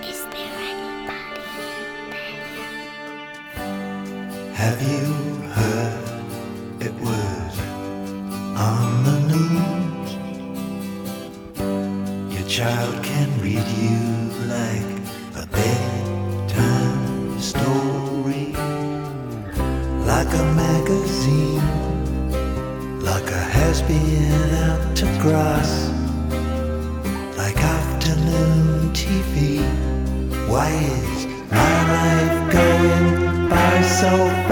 Is there anybody there? Have you heard it was on the news? Your child can read you like a bedtime story, like a magazine, like a has-been out to grass, like afternoon TV. Why is my life going by so